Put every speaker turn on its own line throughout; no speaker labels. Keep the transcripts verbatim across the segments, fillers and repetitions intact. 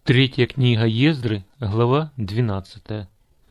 Третья книга Ездры, глава двенадцатая.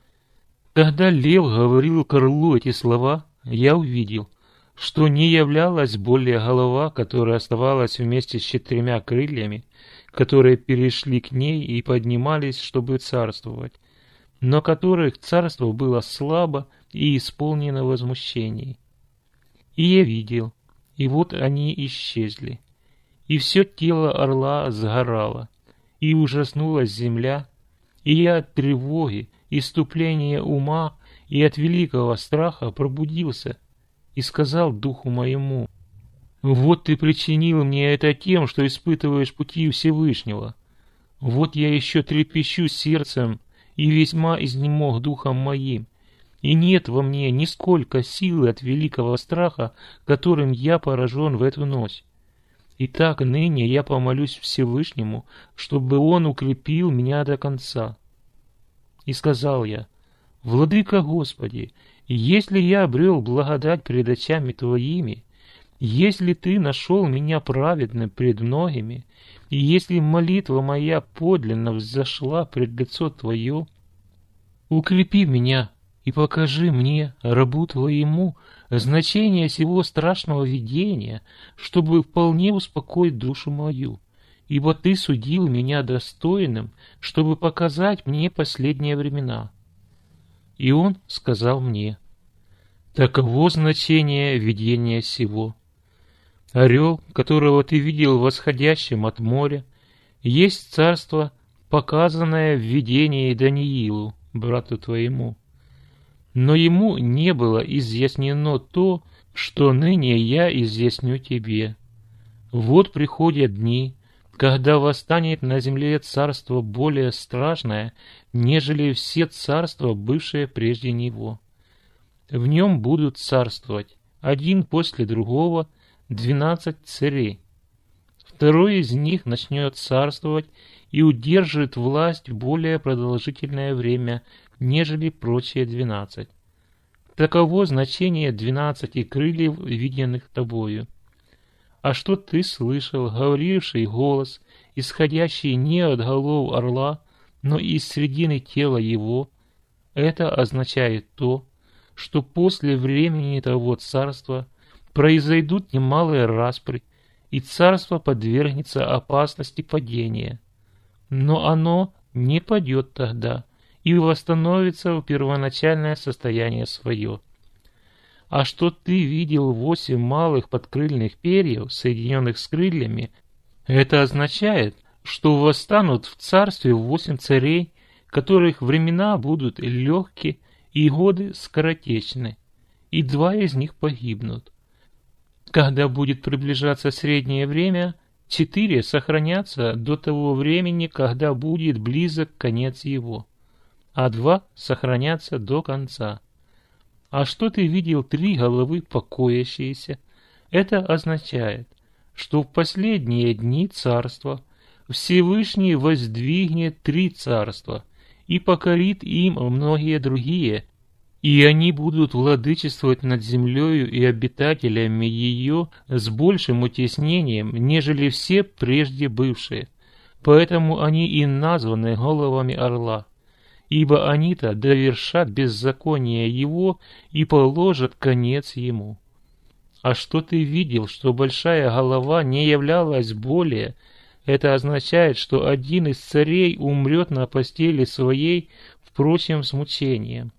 Когда лев говорил к орлу эти слова, я увидел, что не являлась более голова, которая оставалась вместе с четырьмя крыльями, которые перешли к ней и поднимались, чтобы царствовать, но которых царство было слабо и исполнено возмущений. И я видел, и вот они исчезли, и все тело орла сгорало, и ужаснулась земля, и я от тревоги, иступления ума и от великого страха пробудился и сказал духу моему: «Вот ты причинил мне это тем, что испытываешь пути Всевышнего. Вот я еще трепещу сердцем и весьма изнемог духом моим, и нет во мне нисколько силы от великого страха, которым я поражен в эту ночь. Итак, ныне я помолюсь Всевышнему, чтобы Он укрепил меня до конца». И сказал я: «Владыка Господи, если я обрел благодать пред очами Твоими, если Ты нашел меня праведным пред многими, и если молитва моя подлинно взошла пред лицо Твое, укрепи меня и покажи мне, рабу Твоему, значение сего страшного видения, чтобы вполне успокоить душу мою, ибо Ты судил меня достойным, чтобы показать мне последние времена». И он сказал мне: «Таково значение видения сего. Орел, которого ты видел восходящим от моря, есть царство, показанное в видении Даниилу, брату твоему. Но ему не было изъяснено то, что ныне я изъясню тебе. Вот приходят дни, когда восстанет на земле царство более страшное, нежели все царства, бывшие прежде него. В нем будут царствовать, один после другого, двенадцать царей. Второй из них начнет царствовать и удержит власть более продолжительное время, нежели прочие двенадцать. Таково значение двенадцати крыльев, виденных тобою. А что ты слышал, говоривший голос, исходящий не от голов орла, но из средины тела его, это означает то, что после времени того царства произойдут немалые распри, и царство подвергнется опасности падения. Но оно не падет тогда и восстановится в первоначальное состояние свое. А что ты видел восемь малых подкрыльных перьев, соединенных с крыльями, это означает, что восстанут в царстве восемь царей, которых времена будут легкие и годы скоротечны, и два из них погибнут. Когда будет приближаться среднее время, четыре сохранятся до того времени, когда будет близок конец его, а два сохранятся до конца. А что ты видел три головы покоящиеся, это означает, что в последние дни царства Всевышний воздвигнет три царства и покорит им многие другие, и они будут владычествовать над землею и обитателями ее с большим утеснением, нежели все прежде бывшие. Поэтому они и названы головами орла, ибо они-то довершат беззаконие его и положат конец ему. А что ты видел, что большая голова не являлась более, это означает, что один из царей умрет на постели своей, впрочем, с мучением,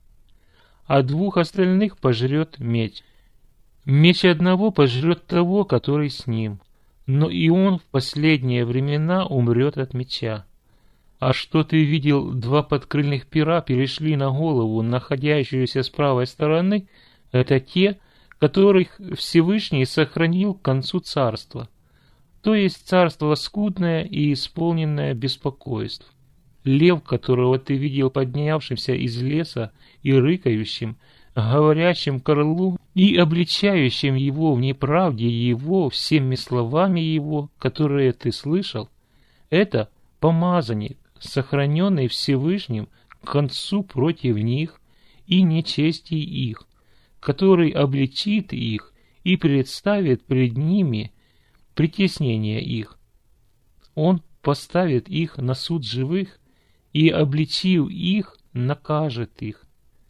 а двух остальных пожрет меч. Меч одного пожрет того, который с ним, но и он в последние времена умрет от меча. А что ты видел, два подкрыльных пера перешли на голову, находящуюся с правой стороны, это те, которых Всевышний сохранил к концу царства, то есть царство скудное и исполненное беспокойств. Лев, которого ты видел поднявшимся из леса и рыкающим, говорящим к орлу и обличающим его в неправде его всеми словами его, которые ты слышал, это помазанник, сохраненный Всевышним к концу против них и нечестий их, который обличит их и представит пред ними притеснение их. Он поставит их на суд живых и, обличив их, накажет их.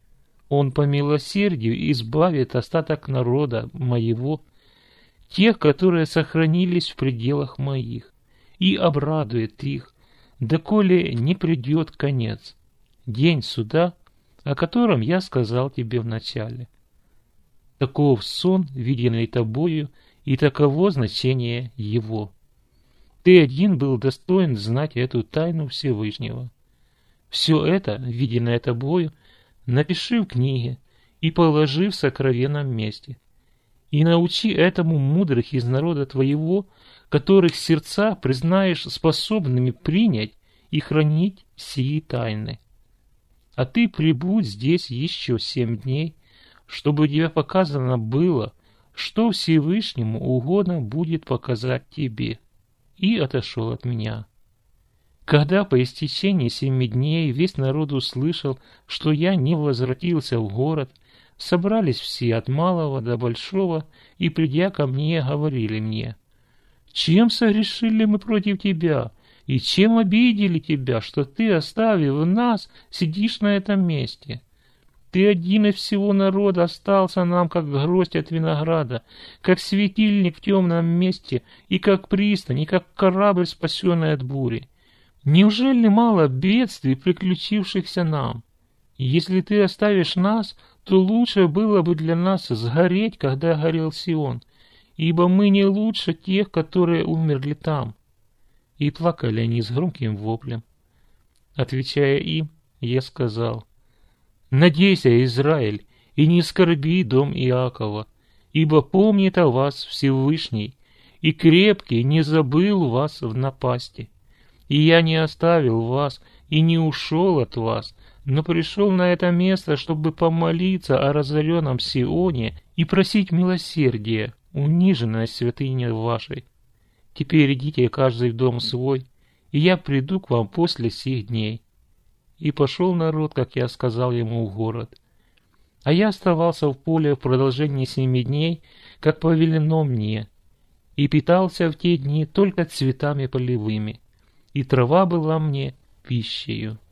Он по милосердию избавит остаток народа моего, тех, которые сохранились в пределах моих, и обрадует их, доколе не придет конец, день суда, о котором я сказал тебе вначале. Таков сон, виденный тобою, и таково значение его. Ты один был достоин знать эту тайну Всевышнего. Все это, виденное тобою, напиши в книге и положи в сокровенном месте. И научи этому мудрых из народа твоего, которых сердца признаешь способными принять и хранить сии тайны. А ты прибудь здесь еще семь дней, чтобы тебе показано было, что Всевышнему угодно будет показать тебе. И отошел от меня. Когда по истечении семи дней весь народ услышал, что я не возвратился в город, собрались все от малого до большого и, придя ко мне, говорили мне: «Чем согрешили мы против тебя, и чем обидели тебя, что ты, оставив нас, сидишь на этом месте? Ты один из всего народа остался нам, как гроздь от винограда, как светильник в темном месте, и как пристань, и как корабль, спасенный от бури. Неужели мало бедствий, приключившихся нам? Если ты оставишь нас, то лучше было бы для нас сгореть, когда горел Сион, ибо мы не лучше тех, которые умерли там». И плакали они с громким воплем. Отвечая им, я сказал: «Надейся, Израиль, и не скорби дом Иакова, ибо помнит о вас Всевышний, и крепкий не забыл вас в напасти. И я не оставил вас и не ушел от вас, но пришел на это место, чтобы помолиться о разоренном Сионе и просить милосердия, униженной святыне вашей. Теперь идите каждый в дом свой, и я приду к вам после сих дней». И пошел народ, как я сказал ему, в город. А я оставался в поле в продолжении семи дней, как повелено мне, и питался в те дни только цветами полевыми, и трава была мне пищею.